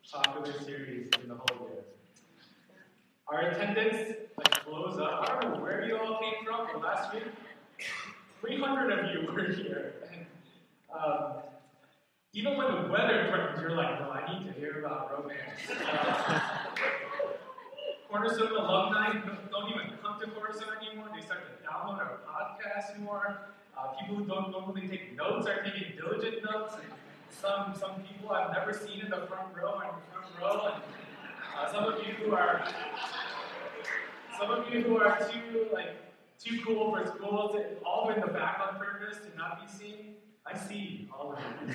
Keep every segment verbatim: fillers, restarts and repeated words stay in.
popular series in the whole year. Our attendance like blows up. I don't know where you all came from, but last week, three hundred of you were here. And, um, even when the weather turns, you're like, no, I need to hear about romance. Uh, Cornerstone alumni don't even come to Cornerstone anymore. They start to download our podcast more. Uh, people who don't normally take notes are taking diligent notes. And some some people I've never seen in the front row are in the front row. And uh, some of you who are some of you who are too like too cool for school to all in the back on purpose to not be seen. I see all of you.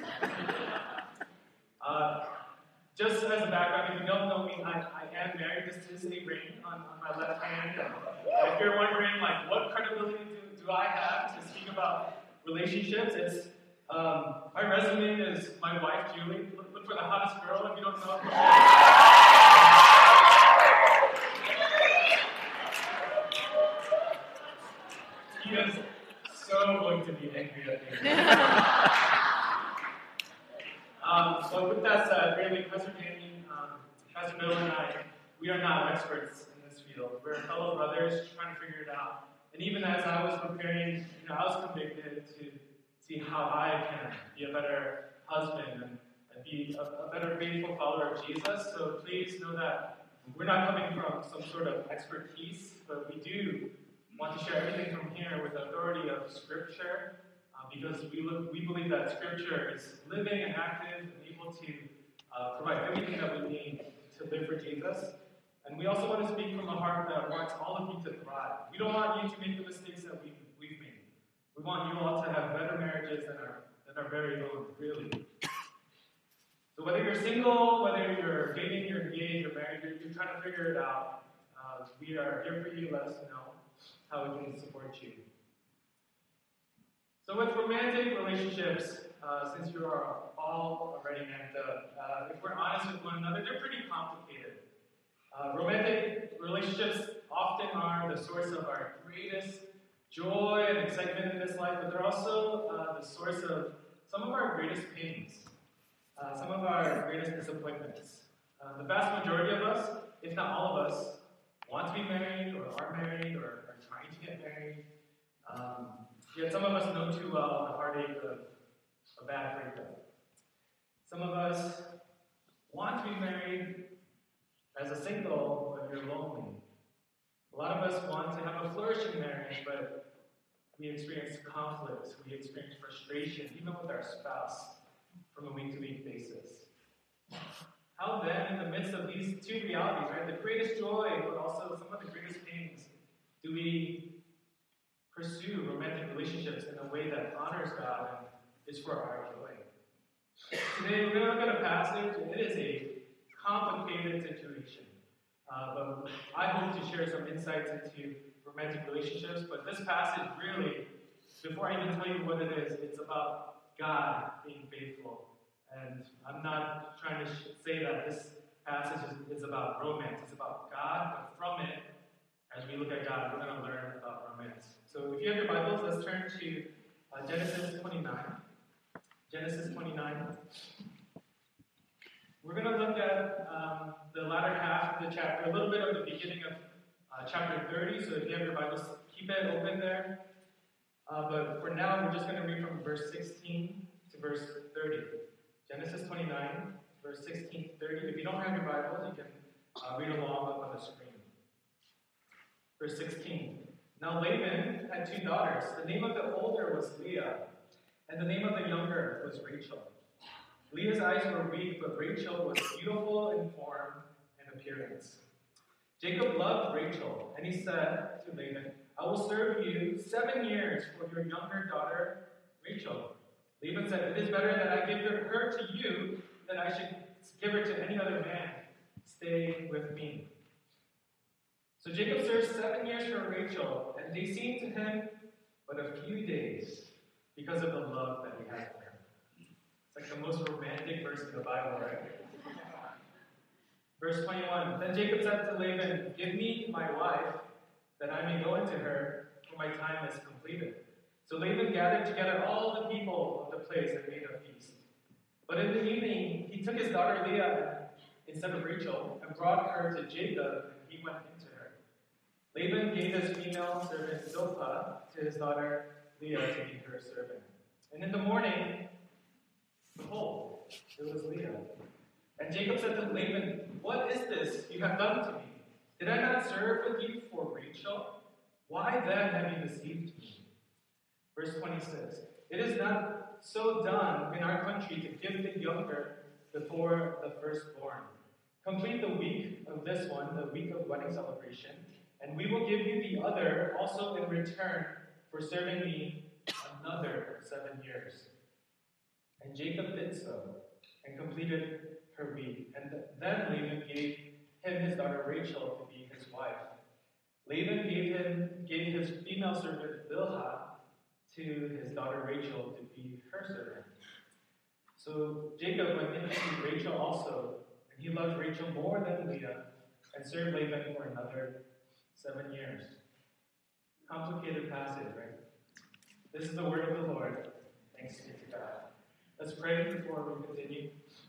uh, Just as a background, if you don't know me, I, I am married. This is a ring on, on my left hand. And if you're wondering, like, what credibility do, do I have to speak about relationships, it's um, my resume is my wife, Julie. Look, look for the hottest girl if you don't know her. He is so going to be angry at me. Um, so with that said, really, Pastor Danny, um, Pastor Bill, and I, we are not experts in this field. We're fellow brothers trying to figure it out. And even as I was preparing, you know, I was convicted to see how I can be a better husband and, and be a, a better faithful follower of Jesus. So please know that we're not coming from some sort of expertise, but we do want to share everything from here with the authority of Scripture. Because we look, we believe that Scripture is living and active and able to uh, provide everything that we need to live for Jesus. And we also want to speak from a heart that wants all of you to thrive. We don't want you to make the mistakes that we've, we've made. We want you all to have better marriages than our, than our very own, really. So whether you're single, whether you're dating, you're engaged, you're married, you're, you're trying to figure it out, uh, we are here for you. Let us know how we can support you. So with romantic relationships, uh, since you are all already amped up, uh, if we're honest with one another, they're pretty complicated. Uh, romantic relationships often are the source of our greatest joy and excitement in this life, but they're also uh, the source of some of our greatest pains, uh, some of our greatest disappointments. Uh, the vast majority of us, if not all of us, want to be married or are married or are trying to get married. Um, Yet some of us know too well the heartache of a bad breakup. Some of us want to be married as a single, but you're lonely. A lot of us want to have a flourishing marriage, but we experience conflict, we experience frustration, even with our spouse, from a week-to-week basis. How then, in the midst of these two realities, right, the greatest joy, but also some of the greatest pains, do we pursue romantic relationships in a way that honors God and is for our joy? Today we're going to look at a passage, and it is a complicated situation. Uh, but I hope to share some insights into romantic relationships. But this passage really, before I even tell you what it is, it's about God being faithful. And I'm not trying to sh- say that this passage is, is about romance. It's about God, but from it, as we look at God, we're going to learn about romance. So if you have your Bibles, let's turn to uh, Genesis twenty-nine. Genesis twenty-nine. We're going to look at um, the latter half of the chapter, a little bit of the beginning of uh, chapter thirty. So if you have your Bibles, keep it open there. Uh, but for now, we're just going to read from verse sixteen to verse thirty. Genesis twenty-nine, verse sixteen to thirty. If you don't have your Bibles, you can uh, read along up on the screen. Verse sixteen. Now Laban had two daughters. The name of the older was Leah, and the name of the younger was Rachel. Leah's eyes were weak, but Rachel was beautiful in form and appearance. Jacob loved Rachel, and he said to Laban, I will serve you seven years for your younger daughter, Rachel. Laban said, it is better that I give her to you than I should give her to any other man. Stay with me. So Jacob served seven years for Rachel, and they seemed to him but a few days because of the love that he had for her. It's like the most romantic verse in the Bible, right? Verse twenty-one, then Jacob said to Laban, give me my wife, that I may go into her, for my time is completed. So Laban gathered together all the people of the place and made a feast. But in the evening, he took his daughter Leah instead of Rachel, and brought her to Jacob, and he went into her. Laban gave his female servant Zilpah to his daughter Leah to be her servant. And in the morning, behold, it was Leah. And Jacob said to Laban, "What is this you have done to me? Did I not serve with you for Rachel? Why then have you deceived me?" Verse twenty-six, "It is not so done in our country to give the younger before the firstborn. Complete the week of this one, the week of wedding celebration, and we will give you the other also in return for serving me another seven years." And Jacob did so, and completed her week. And then Laban gave him his daughter Rachel to be his wife. Laban gave him gave his female servant Bilhah to his daughter Rachel to be her servant. So Jacob went in to see Rachel also, and he loved Rachel more than Leah, and served Laban for another seven years. Complicated passage, right? This is the word of the Lord. Thanks be to God. Let's pray before we continue.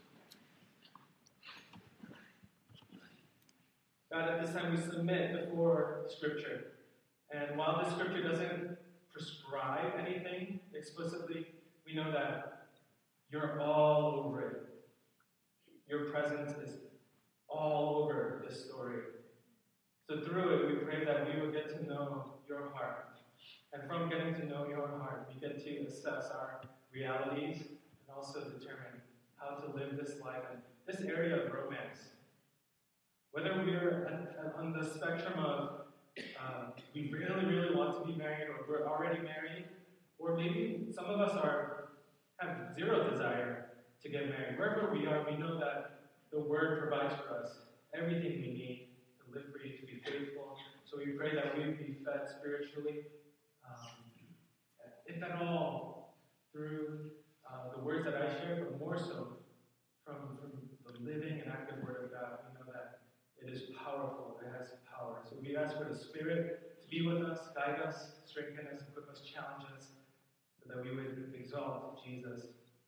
God, at this time we submit before Scripture. And while the Scripture doesn't prescribe anything explicitly, we know that you're all over it. Your presence is all over this story. So through it, we pray that we will get to know your heart. And from getting to know your heart, we get to assess our realities and also determine how to live this life and this area of romance. Whether we're on the spectrum of uh, we really, really want to be married, or we're already married, or maybe some of us are have zero desire to get married. Wherever we are, we know that the Word provides for us everything we need to live free, to be faithful. So we pray that we would be fed spiritually, um, if at all, through uh, the words that I share, but more so from, from the living and active Word of God. We know that it is powerful. It has power. So we ask for the Spirit to be with us, guide us, strengthen us, equip us, challenge us, so that we would exalt Jesus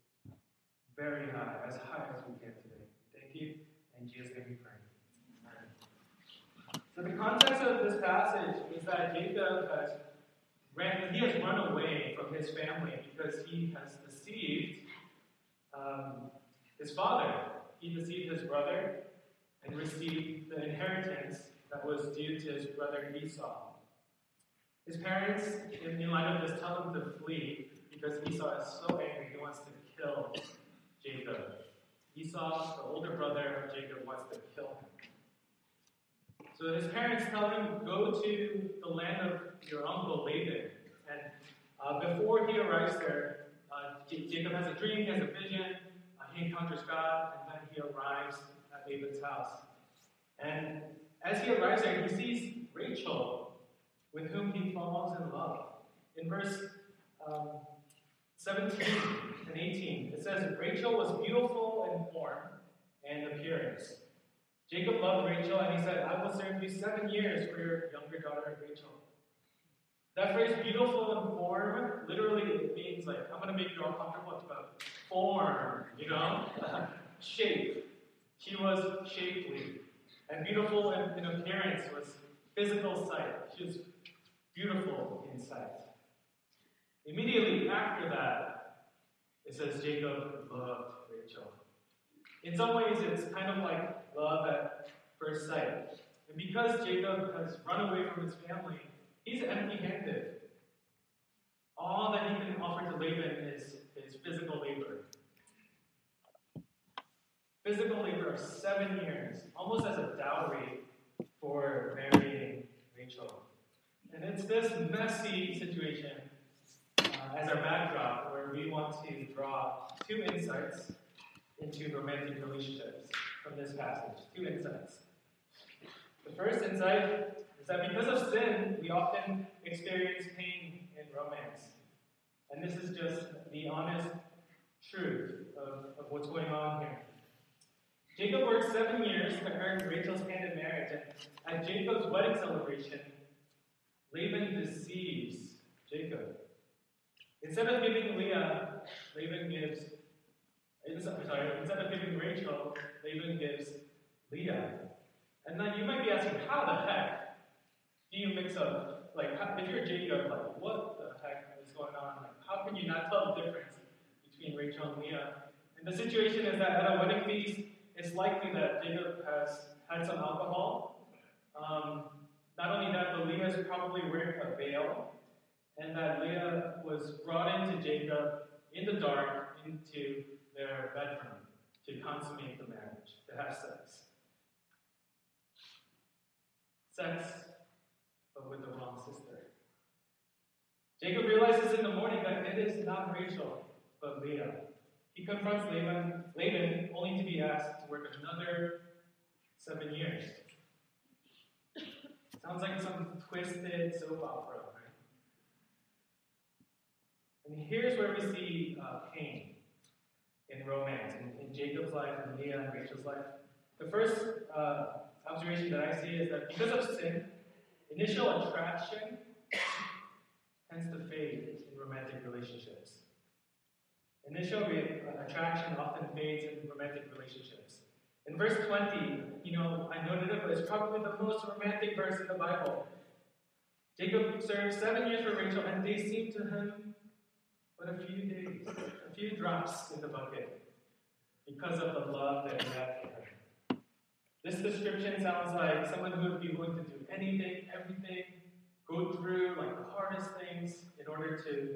very high, as high as we can today. Thank you. In Jesus' name we pray. Amen. So the context of this passage is that Jacob has ran, he has run away from his family because he has deceived um, his father. He deceived his brother and received the inheritance that was due to his brother Esau. His parents, in, in light of this, tell him to flee because Esau is so angry he wants to kill Jacob. Esau, the older brother of Jacob, wants to kill him. So his parents tell him, go to the land of your uncle Laban. And uh, before he arrives there, uh, J- Jacob has a dream, he has a vision, uh, he encounters God, and then he arrives at Laban's house. And as he arrives there, he sees Rachel, with whom he falls in love. In verse um, seventeen and eighteen, it says, Rachel was beautiful in form and appearance. Jacob loved Rachel, and he said, I will serve you seven years for your younger daughter Rachel. That phrase, beautiful in form, literally it means like, I'm going to make you all comfortable. It's about form, you know? Shape. She was shapely. And beautiful in, in appearance was physical sight. She was beautiful in sight. Immediately after that, it says Jacob loved Rachel. In some ways, it's kind of like love at first sight. And because Jacob has run away from his family, he's empty-handed. All that he can offer to Laban is his physical labor. Physical labor of seven years, almost as a dowry for marrying Rachel. And it's this messy situation uh, as our backdrop where we want to draw two insights into romantic relationships from this passage. Two insights. The first insight is that because of sin, we often experience pain in romance. And this is just the honest truth of, of what's going on here. Jacob worked seven years to earn Rachel's hand in marriage, and at Jacob's wedding celebration, Laban deceives Jacob. Instead of giving Leah, Laban gives, sorry, instead of giving Rachel, Laban gives Leah. And then you might be asking, how the heck do you mix up, like, how, if you're Jacob, like, what the heck is going on? Like, how can you not tell the difference between Rachel and Leah? And the situation is that at a wedding feast, it's likely that Jacob has had some alcohol. Um, not only that, but Leah is probably wearing a veil, and that Leah was brought into Jacob in the dark into their bedroom to consummate the marriage, to have sex. Sex, but with the wrong sister. Jacob realizes in the morning that it is not Rachel, but Leah. He confronts Laban, Laban only to be asked to work another seven years. Sounds like some twisted soap opera, right? And here's where we see uh, pain in romance, in, in Jacob's life, and Leah and Rachel's life. The first uh, observation that I see is that because of sin, initial attraction tends to fade in romantic relationships. Initial re- attraction often fades in romantic relationships. In verse twenty, you know, I noted it, but it's probably the most romantic verse in the Bible. Jacob served seven years for Rachel, and they seemed to him but a few days, a few drops in the bucket, because of the love that he had for her. This description sounds like someone who would be willing to do anything, everything, go through like the hardest things in order to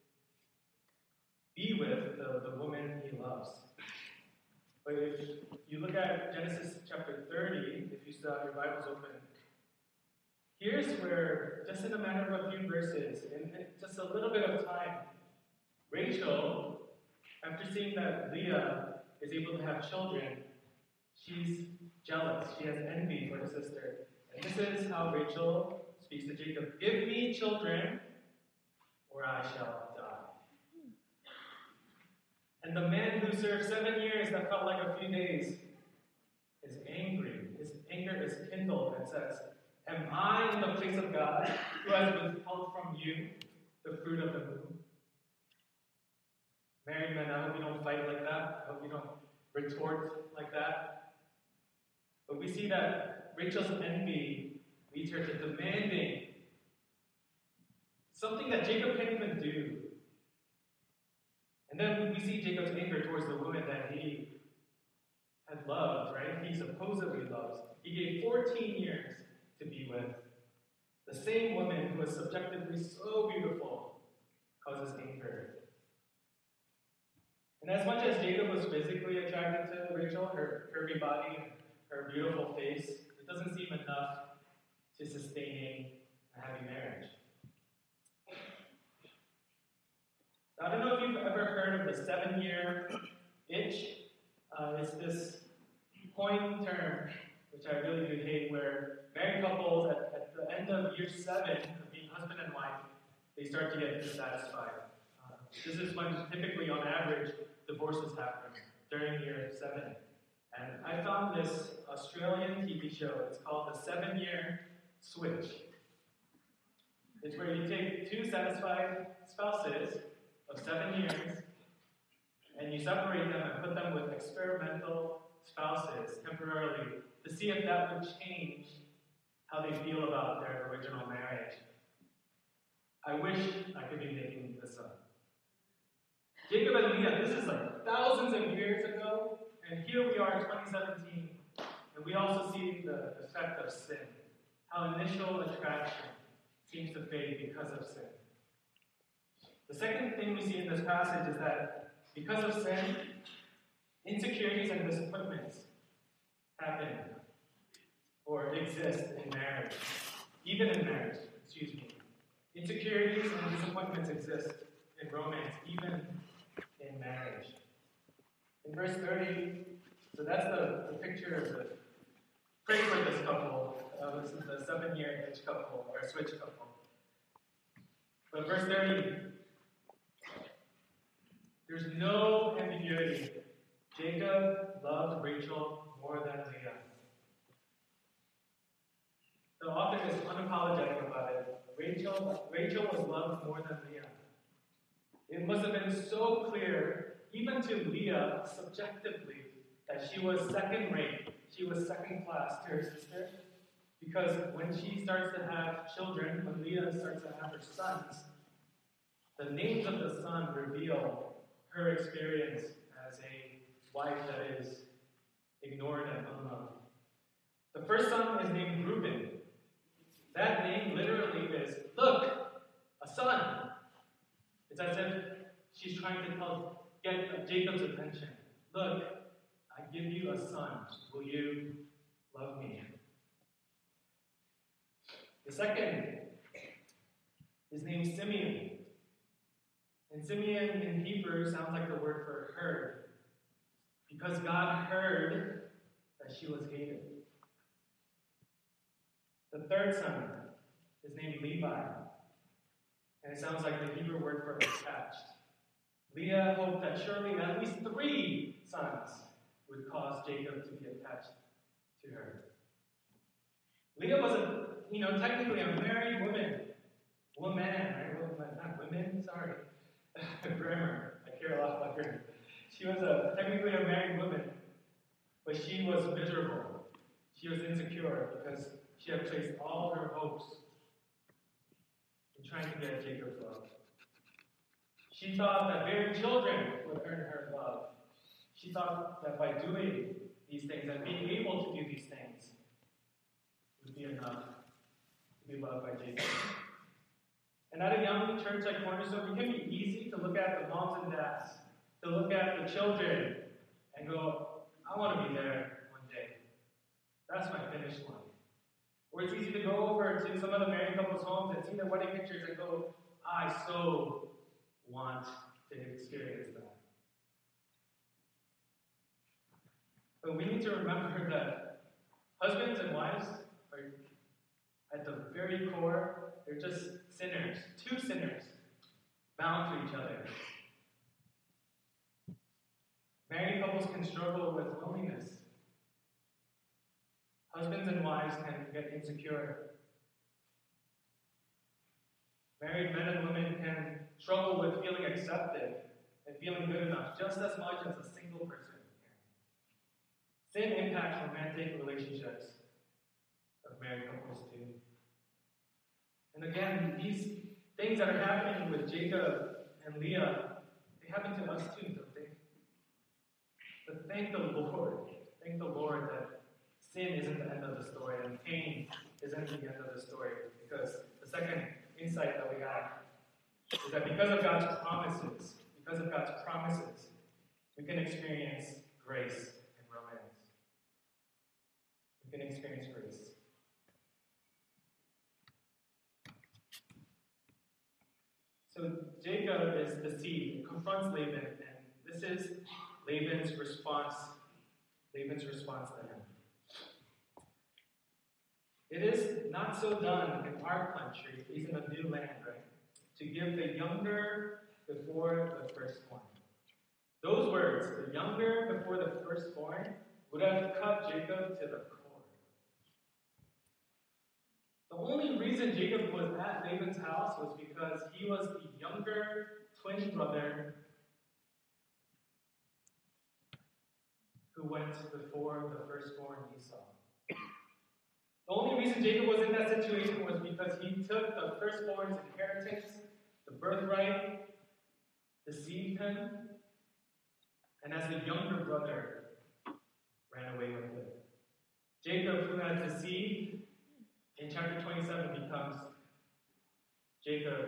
be with the, the woman he loves. But if you look at Genesis chapter thirty, if you still have your Bibles open, here's where, just in a matter of a few verses, in just a little bit of time, Rachel, after seeing that Leah is able to have children, she's jealous. She has envy for her sister. And this is how Rachel speaks to Jacob. Give me children, or I shall die. And the man who served seven years that felt like a few days is angry. His anger is kindled and says, am I in the place of God who has withheld from you the fruit of the womb? Married men, I hope you don't fight like that. I hope you don't retort like that. But we see that Rachel's envy leads her to demanding something that Jacob can't even do. And then we see Jacob's anger towards the woman that he had loved, right? He supposedly loves. He gave fourteen years to be with. The same woman who was subjectively so beautiful causes anger. And as much as Jacob was physically attracted to Rachel, her curvy body, her beautiful face, it doesn't seem enough to sustaining a happy marriage. I don't know if you've ever heard of the seven-year itch. Uh, it's this point term, which I really do hate, where married couples at, at the end of year seven of being husband and wife, they start to get dissatisfied. Uh, this is when typically, on average, divorces happen during year seven. And I found this Australian T V show. It's called The Seven-Year Switch. It's where you take two satisfied spouses of seven years and you separate them and put them with experimental spouses temporarily to see if that would change how they feel about their original marriage. I wish I could be making this up. Jacob and Leah, this is like thousands of years ago, and here we are in twenty seventeen, and we also see the effect of sin, how initial attraction seems to fade because of sin. The second thing we see in this passage is that because of sin, insecurities and disappointments happen or exist in marriage, even in marriage, excuse me. Insecurities and disappointments exist in romance, even in marriage. In verse thirty, so that's the, the picture of the, pray for this couple. Uh, this is the seven-year itch couple, or switch couple. But verse thirty, there's no ambiguity. Jacob loved Rachel more than Leah. The author is unapologetic about it. Rachel, Rachel was loved more than Leah. It must have been so clear, even to Leah, subjectively, that she was second-rate. she was second class to her sister, because when she starts to have children, when Leah starts to have her sons, the names of the son reveal her experience as a wife that is ignored and unloved. The first son is named Reuben. That name literally is, look, a son. It's as if she's trying to tell, get Jacob's attention. Look, I give you a son. Will you love me? The second is named Simeon. And Simeon in Hebrew sounds like the word for heard, because God heard that she was hated. The third son is named Levi, and it sounds like the Hebrew word for attached. Leah hoped that surely at least three sons would cause Jacob to be attached to her. Leah was a, you know, technically a married woman. Woman, right? Not women, sorry. Grammar. I care a lot about grammar. She was a, technically a married woman, but she was miserable. She was insecure because she had placed all her hopes in trying to get Jacob's love. She thought that bearing children would earn her love. She thought that by doing these things and being able to do these things would be enough to be loved by Jacob. And at a young church like Cornerstone, it can be easy to look at the moms and dads, to look at the children and go, I want to be there one day. That's my finish line. Or it's easy to go over to some of the married couples' homes and see their wedding pictures and go, I so want to experience that. But we need to remember that husbands and wives are, at the very core, they're just sinners, two sinners, bound to each other. Married couples can struggle with loneliness. Husbands and wives can get insecure. Married men and women can struggle with feeling accepted and feeling good enough just as much as a single person can. Sin impacts romantic relationships of married couples too. And again, these things that are happening with Jacob and Leah, they happen to us too, don't they? But thank the Lord. Thank the Lord that sin isn't the end of the story and pain isn't the end of the story. Because the second insight that we have is that because of God's promises, because of God's promises, we can experience grace and romance. We can experience grace. So Jacob is the seed. He confronts Laban, and this is Laban's response. Laban's response to him. It is not so done in our country, at least in the new land, right? To give the younger before the firstborn. Those words, the younger before the firstborn, would have cut Jacob to the core. The only reason Jacob was at Laban's house was because he was the younger twin brother who went before the firstborn Esau. The only reason Jacob was in that situation was because he took the firstborn's inheritance, the birthright, deceived him, and as the younger brother, ran away with it. Jacob, who had deceived, in chapter twenty-seven becomes Jacob,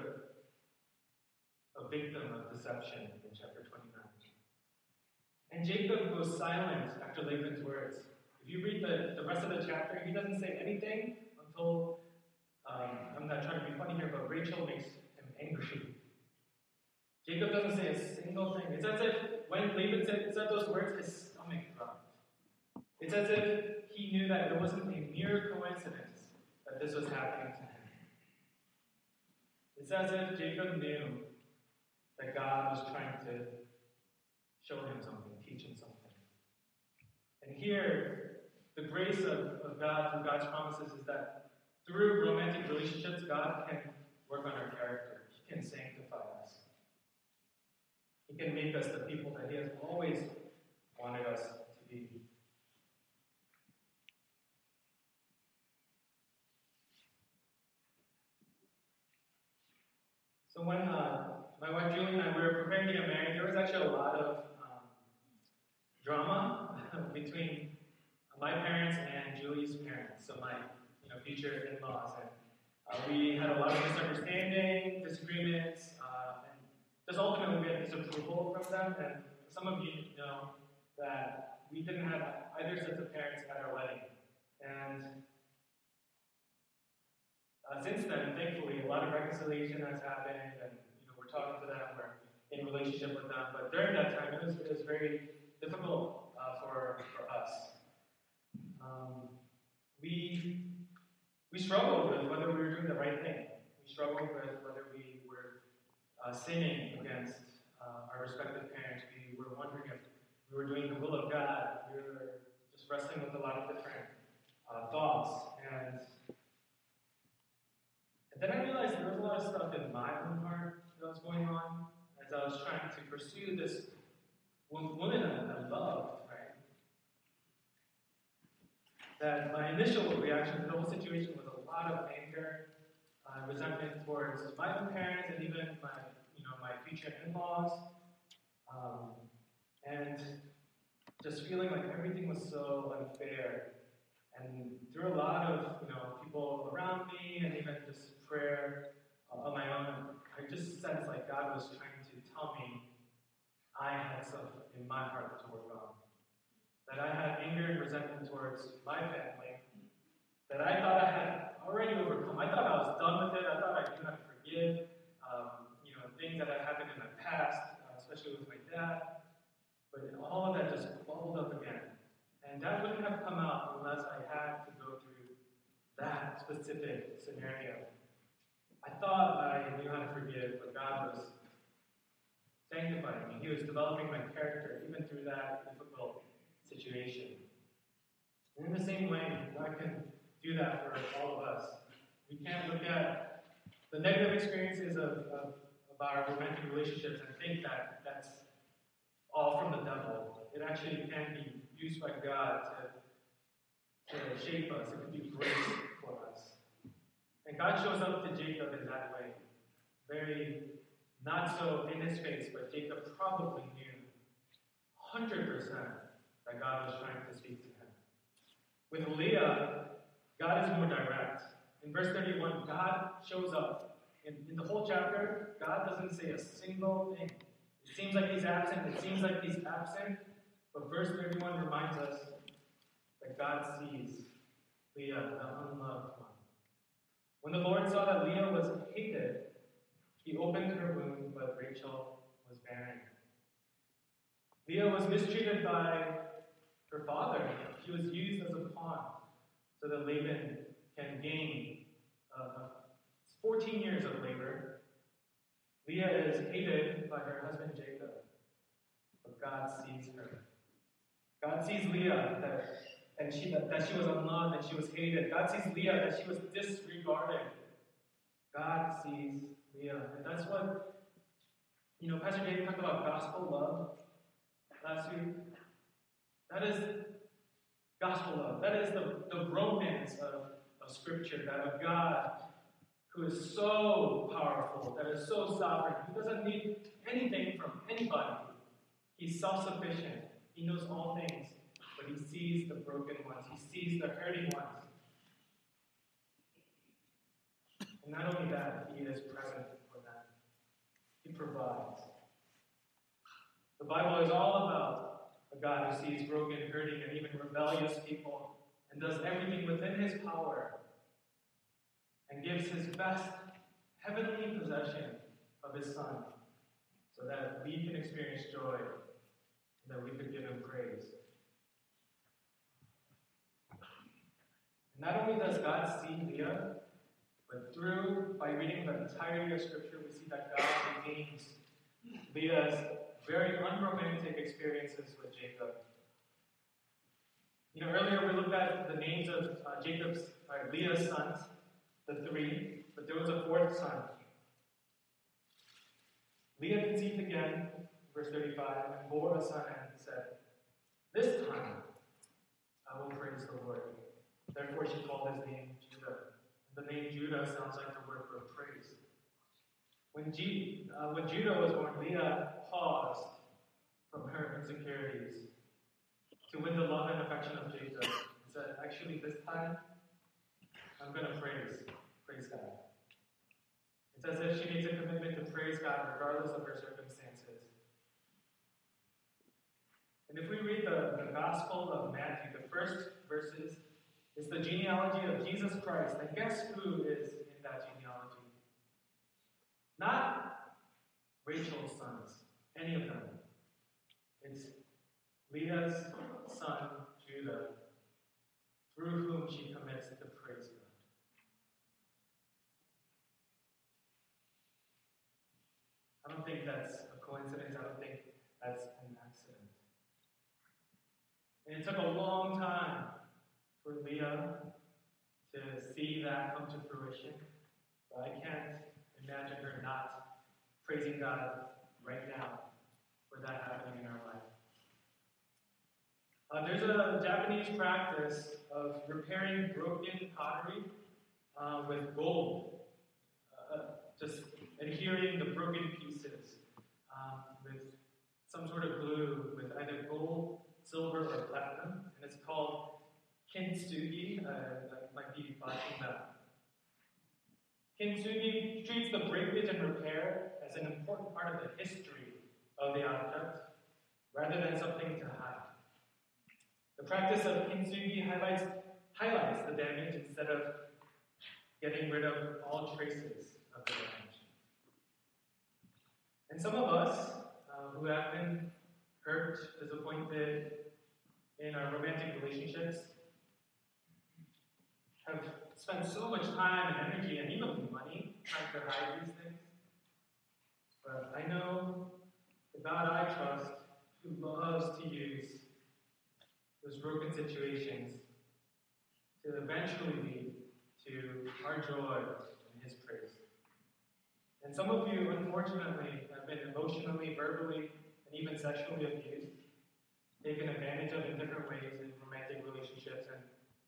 a victim of deception in chapter twenty-nine. And Jacob goes silent after Laban's words. If you read the, the rest of the chapter, he doesn't say anything until, um, I'm not trying to be funny here, but Rachel makes him angry. Jacob doesn't say a single thing. It's as if when Laban said, said those words, his stomach dropped. It's as if he knew that it wasn't a mere coincidence that this was happening to him. It's as if Jacob knew that God was trying to show him something, teach him something. And here, the grace of, of God through God's promises is that through romantic relationships, God can work on our character. He can sanctify us. He can make us the people that He has always wanted us to be. when uh, my wife Julie and I were preparing to get married, there was actually a lot of um, drama between my parents and Julie's parents, so my you know future in-laws, and uh, we had a lot of misunderstanding, disagreements, uh, and just ultimately we had disapproval from them. And some of you know that we didn't have either sets of parents at our wedding, and uh, since then, thankfully, a lot of reconciliation has happened, and you know we're talking to them, we're in relationship with them. But during that time, it was it was very difficult uh, for for us. Um, we we struggled with whether we were doing the right thing. We struggled with whether we were uh, sinning against uh, our respective parents. We were wondering if we were doing the will of God. We were just wrestling with a lot of different uh, thoughts. And, and then I realized there was a lot of stuff in my own heart that was going on as I was trying to pursue this woman I loved. That my initial reaction to the whole situation was a lot of anger, uh, resentment towards my own parents and even my, you know, my future in-laws, um, and just feeling like everything was so unfair. And through a lot of, you know, people around me and even just prayer uh, on my own, I just sensed like God was trying to tell me I had stuff in my heart to work on. That I had anger and resentment towards my family, that I thought I had already overcome. I thought I was done with it. I thought I knew how to forgive, um, you know, things that had happened in my past, uh, especially with my dad. But all of that just bubbled up again. And that wouldn't have come out unless I had to go through that specific scenario. I thought I knew how to forgive, but God was sanctifying me. He was developing my character, even through that difficult situation. And in the same way, God can do that for all of us. We can't look at the negative experiences of, of, of our romantic relationships and think that that's all from the devil. It actually can be used by God to, to shape us. It can be grace for us. And God shows up to Jacob in that way. Very, not so in his face, but Jacob probably knew one hundred percent that God was trying to speak to him. With Leah, God is more direct. In verse thirty-one, God shows up. In, in the whole chapter, God doesn't say a single thing. It seems like he's absent. It seems like he's absent. But verse thirty-one reminds us that God sees Leah, the unloved one. When the Lord saw that Leah was hated, he opened her womb, but Rachel was barren. Leah was mistreated by her father. She was used as a pawn so that Laban can gain uh, fourteen years of labor. Leah is hated by her husband Jacob, but God sees her. God sees Leah that, and she, that, that she was unloved and she was hated. God sees Leah that she was disregarded. God sees Leah. And that's what, you know, Pastor Dave talked about gospel love last week. That is gospel love. That is the, the romance of, of Scripture, that of God who is so powerful, that is so sovereign, who doesn't need anything from anybody. He's self-sufficient. He knows all things, but he sees the broken ones. He sees the hurting ones. And not only that, he is present for them. He provides. The Bible is all about a God who sees broken, hurting, and even rebellious people and does everything within his power and gives his best heavenly possession of his Son so that we can experience joy and that we could give him praise. And not only does God see Leah, but through, by reading the entirety of Scripture, we see that God redeems Leah's very unromantic experiences with Jacob. You know, earlier we looked at the names of uh, Jacob's, uh, Leah's sons, the three, but there was a fourth son. Leah conceived again, verse thirty-five, and bore a son, and said, "This time I will praise the Lord." Therefore she called his name Judah. The name Judah sounds like the word for praise. When, G, uh, when Judah was born, Leah paused from her insecurities to win the love and affection of Jacob and said, actually, this time, I'm going to praise, praise God. It's as if she makes a commitment to praise God regardless of her circumstances. And if we read the, the Gospel of Matthew, the first verses is the genealogy of Jesus Christ. And guess who is in that genealogy? Not Rachel's sons, any of them. It's Leah's son, Judah, through whom she commits to praise God. I don't think that's a coincidence. I don't think that's an accident. And it took a long time for Leah to see that come to fruition. But I can't imagine her not praising God right now for that happening in her life. Uh, there's a Japanese practice of repairing broken pottery uh, with gold. Uh, just adhering the broken pieces um, with some sort of glue with either gold, silver, or platinum. And it's called kintsugi. Uh, I might be botching that. Kintsugi treats the breakage and repair as an important part of the history of the object, rather than something to hide. The practice of kintsugi highlights, highlights the damage instead of getting rid of all traces of the damage. And some of us uh, who have been hurt, disappointed in our romantic relationships have spent so much time and energy and even money trying to hide these things. But I know the God I trust, who loves to use those broken situations to eventually lead to our joy in His praise. And some of you, unfortunately, have been emotionally, verbally, and even sexually abused, taken advantage of in different ways in romantic relationships. And,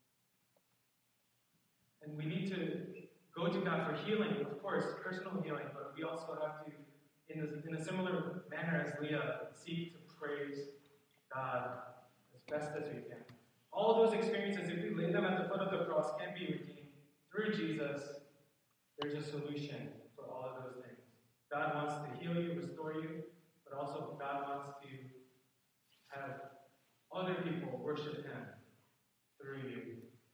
and we need to go to God for healing, of course, personal healing, but we also have to, in a, in a similar manner as Leah, seek to praise God as best as we can. All those experiences, if we lay them at the foot of the cross, can be redeemed. Through Jesus, there's a solution for all of those things. God wants to heal you, restore you, but also God wants to have other people worship Him through you.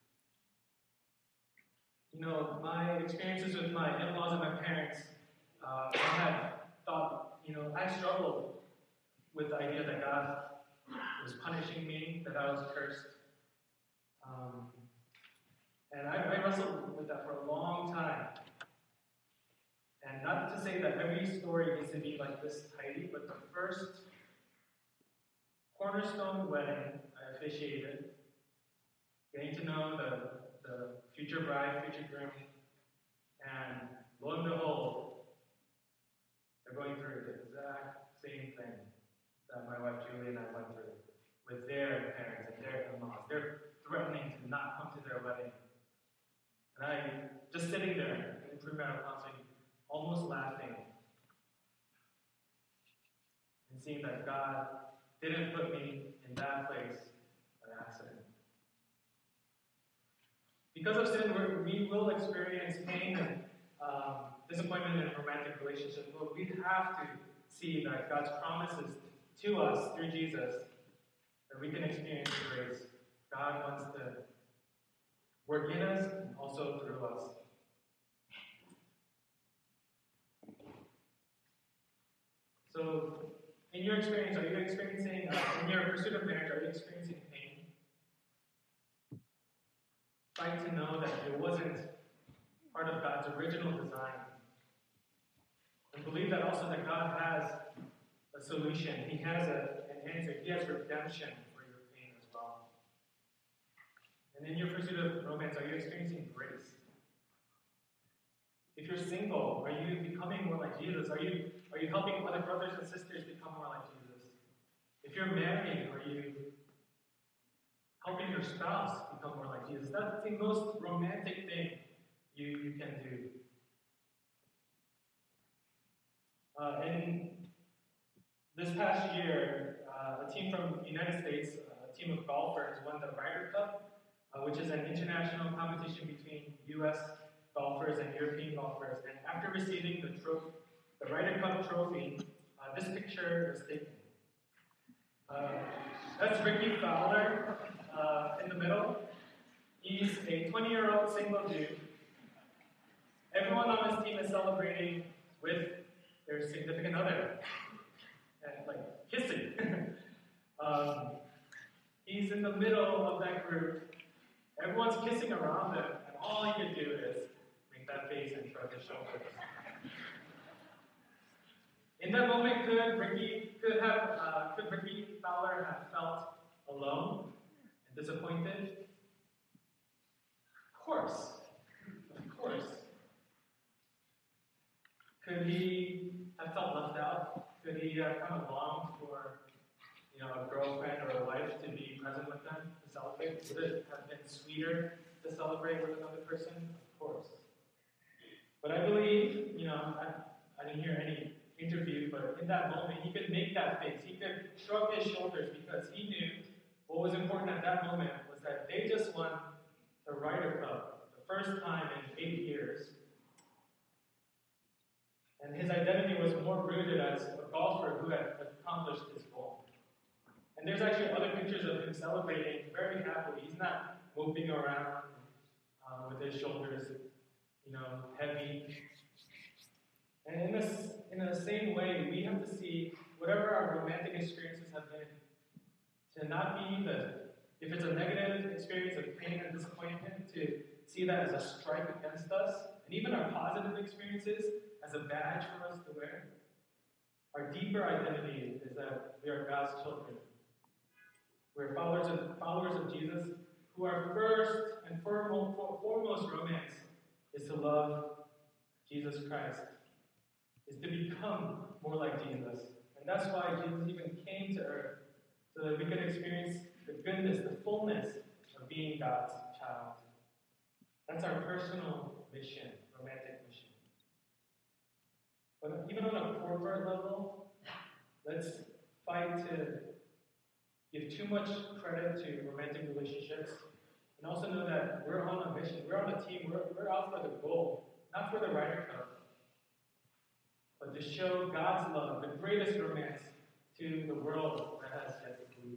You know, my experiences with my in-laws and my parents, uh, I had thought, you know, I struggled with the idea that God was punishing me, that I was cursed. Um, and I, I wrestled with that for a long time. And not to say that every story needs to be like this tidy, but the first cornerstone wedding I officiated, getting to know the, the future bride, future groom, and lo and behold, they're going through the exact same thing that my wife Julie and I went through with their parents and their in-laws. They're threatening to not come to their wedding. And I, just sitting there in premarital counseling, almost laughing and seeing that God didn't put me in that place by accident. Because of sin, we're, we will experience pain and um, disappointment in romantic relationships, but we have to see that God's promises to us through Jesus, that we can experience grace. God wants to work in us and also through us. So, in your experience, are you experiencing, uh, in your pursuit of marriage, are you experiencing pain? Fight to know that it wasn't part of God's original design. And believe that also that God has a solution. He has a, an answer. He has redemption for your pain as well. And in your pursuit of romance, are you experiencing grace? If you're single, are you becoming more like Jesus? Are you are you helping other brothers and sisters become more like Jesus? If you're married, are you helping your spouse become more like Jesus? That's the most romantic thing you, you can do. Uh, in this past year, uh, a team from the United States, uh, a team of golfers, won the Ryder Cup, uh, which is an international competition between U S golfers and European golfers. And after receiving the trophy, the Ryder Cup trophy, uh, this picture was taken. Uh, that's Ricky Fowler uh, in the middle. He's a twenty-year-old single dude. Everyone on his team is celebrating with their significant other and like kissing. um, he's in the middle of that group. Everyone's kissing around him, and all he could do is make that face and shrug his shoulders. In that moment, could Ricky could have uh, could Ricky Fowler have felt alone and disappointed? Of course, of course. Could he have felt left out? Could he have kind of longed for, you know, a girlfriend or a wife to be present with them to celebrate? Would it have been sweeter to celebrate with another person? Of course. But I believe, you know, I, I didn't hear any interview, but in that moment, he could make that face. He could shrug his shoulders because he knew what was important at that moment was that they just won the Ryder Cup, the first time in eight years. And his identity was more rooted as a golfer who had accomplished his goal. And there's actually other pictures of him celebrating very happily. He's not moping around uh, with his shoulders, you know, heavy. And in this, in the same way, we have to see whatever our romantic experiences have been, to not be the, if it's a negative experience of pain and disappointment, to see that as a strike against us, and even our positive experiences as a badge for us to wear. Our deeper identity is that we are God's children. We're followers of, followers of Jesus, who are first and foremost, foremost romance is to love Jesus Christ, is to become more like Jesus. And that's why Jesus even came to earth, so that we could experience the goodness, the fullness of being God's child. That's our personal mission, romantic mission. But even on a corporate level, let's fight to give too much credit to romantic relationships, and also know that we're on a mission, we're on a team, we're, we're out for the goal, not for the Ryder Cup, but to show God's love, the greatest romance, to the world that has yet to believe.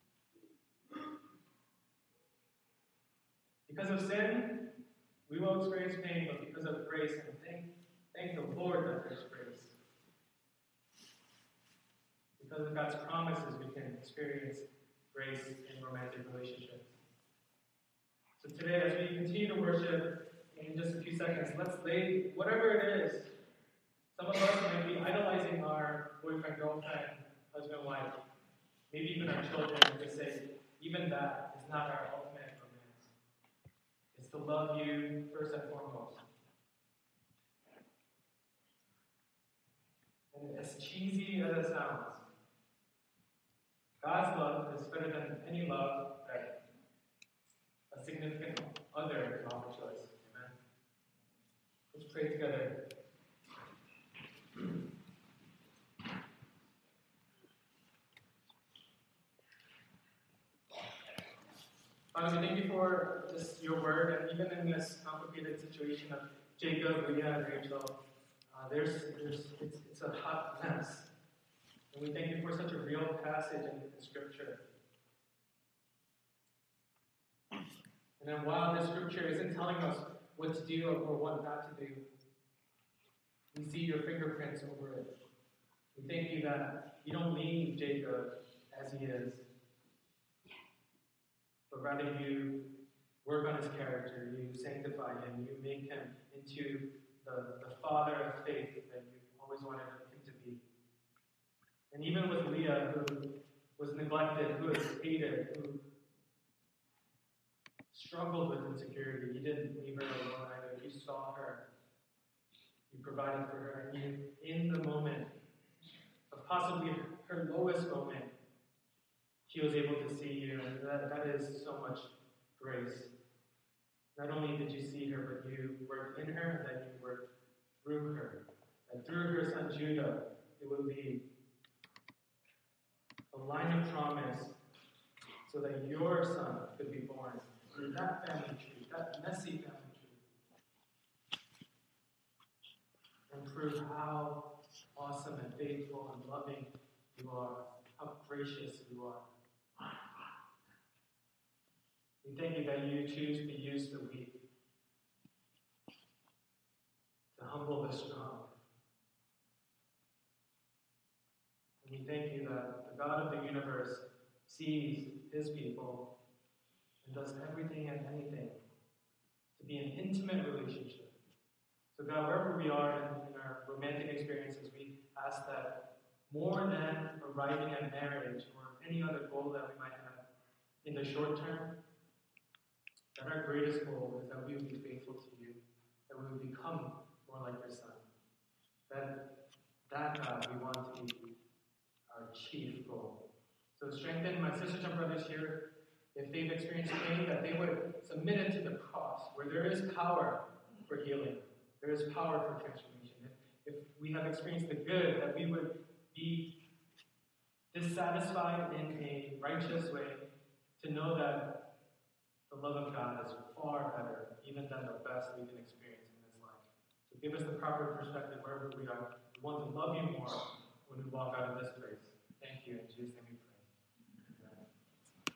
Because of sin, we will experience pain, but because of grace, and thank, thank the Lord that there's grace. Because of God's promises, we can experience grace in romantic relationships. So today, as we continue to worship, in just a few seconds, let's lay whatever it is. Some of us might be idolizing our boyfriend, girlfriend, husband, wife, maybe even our children, and we say, even that is not our ultimate romance. It's to love you first and foremost. And as cheesy as it sounds, God's love is better than any love that a significant other can offer to us. Amen. Let's pray together. Father, we thank you for just your word, and even in this complicated situation of Jacob, Leah, and Rachel, uh, there's, there's it's, it's a hot mess. And we thank you for such a real passage in, in Scripture. And then while the Scripture isn't telling us what to do or what not to do, we see your fingerprints over it. We thank you that you don't leave Jacob as he is, but rather you work on his character, you sanctify him, you make him into the, the father of faith that you always wanted him to be. And even with Leah, who was neglected, who was hated, who struggled with insecurity, you didn't leave her alone either. You saw her. You provided for her. And you, in the moment of possibly her lowest moment, she was able to see you. And that, that is so much grace. Not only did you see her, but you worked in her, and then you worked through her. that through her son Judah, it would be a line of promise so that your son could be born through that family tree, that messy family tree, and prove how awesome and faithful and loving you are, how gracious you are. We thank you that you choose to use the weak to humble the strong. And we thank you that the God of the universe sees his people and does everything and anything to be an intimate relationship. So God, wherever we are in, in our romantic experiences, we ask that more than arriving at marriage or any other goal that we might have in the short term, that our greatest goal is that we would be faithful to you, that we would become more like your son. That, that God, we want to be our chief goal. So strengthen my sisters and brothers here, if they've experienced pain, that they would submit it to the cross, where there is power for healing. There is power for transformation. If, if we have experienced the good, that we would be dissatisfied in a righteous way to know that the love of God is far better, even than the best we can experience in this life. So give us the proper perspective wherever we are. We want to love you more when we walk out of this place. Thank you. In Jesus' name we pray.